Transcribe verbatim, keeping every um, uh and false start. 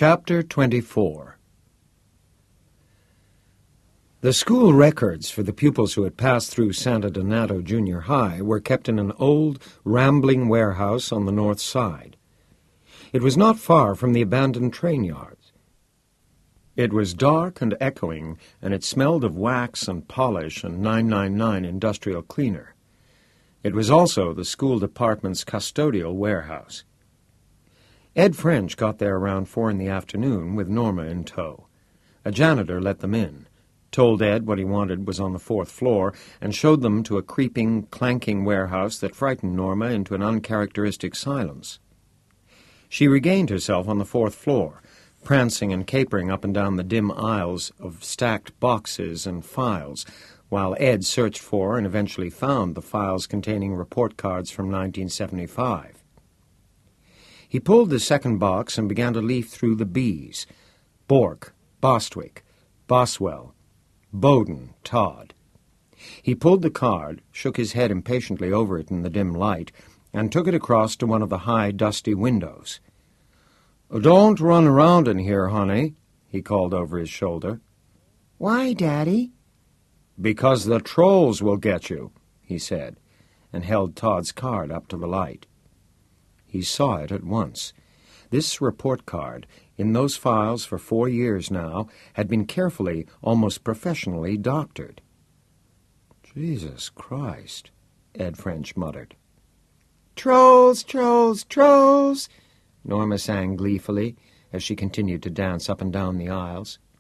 Chapter twenty-four. The school records for the pupils who had passed through Santa Donato Junior High were kept in an old, rambling warehouse on the north side. It was not far from the abandoned train yards. It was dark and echoing, and it smelled of wax and polish and nine nine nine industrial cleaner. It was also the school department's custodial warehouse. Ed French got there around four in the afternoon with Norma in tow. A janitor let them in, told Ed what he wanted was on the fourth floor, and showed them to a creeping, clanking warehouse that frightened Norma into an uncharacteristic silence. She regained herself on the fourth floor, prancing and capering up and down the dim aisles of stacked boxes and files, while Ed searched for and eventually found the files containing report cards from nineteen seventy-five. He pulled the second box and began to leaf through the B's. Bork, Bostwick, Boswell, Bowden, Todd. He pulled the card, shook his head impatiently over it in the dim light, and took it across to one of the high, dusty windows. "Don't run around in here, honey," he called over his shoulder. "Why, Daddy?" "Because the trolls will get you," he said, and held Todd's card up to the light. He saw it at once. This report card, in those files for four years now, had been carefully, almost professionally, doctored. "Jesus Christ," Ed French muttered. "Trolls, trolls, trolls," Norma sang gleefully as she continued to dance up and down the aisles.